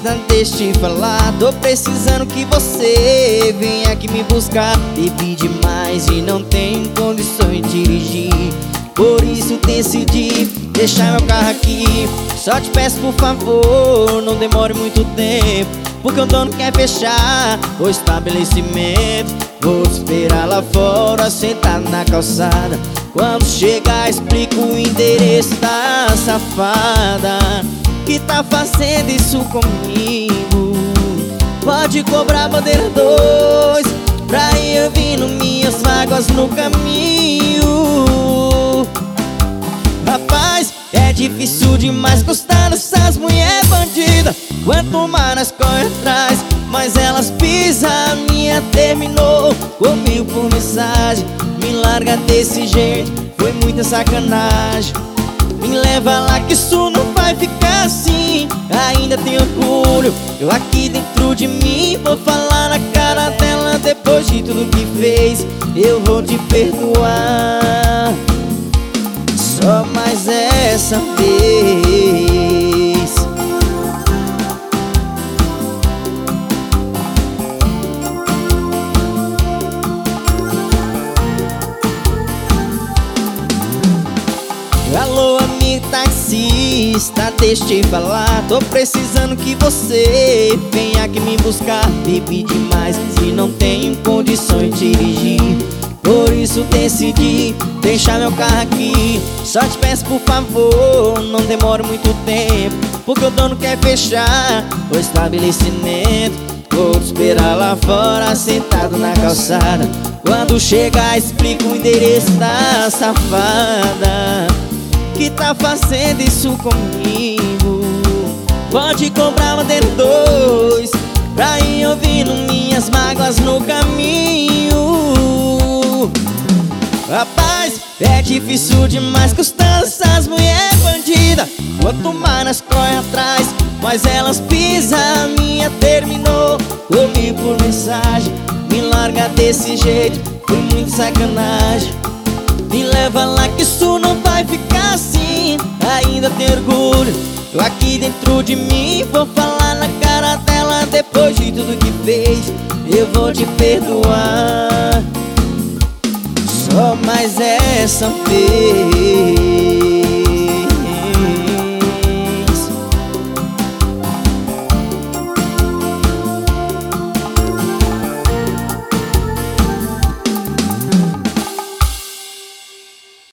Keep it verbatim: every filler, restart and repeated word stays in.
taxista, deixa eu te falar. Tô precisando que você venha aqui me buscar. Bebi demais e não tenho condições de dirigir, por isso decidi deixar meu carro aqui. Só te peço por favor, não demore muito tempo, porque o dono quer fechar o estabelecimento. Vou te esperar lá fora, sentado na calçada. Quando chegar explico o endereço da safada que tá fazendo isso comigo. Pode cobrar bandeira dois pra ir ouvindo minhas mágoas no caminho. Rapaz, é difícil demais gostar dessas mulher bandida. Quanto mais nós corre atrás, mas elas pisam. A minha terminou comigo por mensagem. Me larga desse jeito, foi muita sacanagem. Me leva lá que isso não vai ficar assim. Ainda tenho orgulho, eu aqui dentro de mim. Vou falar na cara dela depois de tudo que fez. Eu vou te perdoar, só mais essa vez. Alô, amigo taxista, deixa eu te falar. Tô precisando que você venha aqui me buscar. Bebi demais e não tenho condições de dirigir, por isso decidi deixar meu carro aqui. Só te peço por favor, não demore muito tempo, porque o dono quer fechar o estabelecimento. Vou te esperar lá fora, sentado na calçada. Quando chegar explico o endereço da safada que tá fazendo isso comigo. Pode comprar bandeira dois pra ir ouvindo minhas mágoas no caminho. Rapaz, é difícil demais gostar dessas mulher bandida. Quanto mais nós corre atrás, mas elas pisam. A minha terminou comigo por mensagem. Me larga desse jeito, foi muito sacanagem. Me leva lá que isso não vai ficar assim. Ainda tenho orgulho, eu aqui dentro de mim. Vou falar na cara dela depois de tudo que fez. Eu vou te perdoar, só mais essa vez.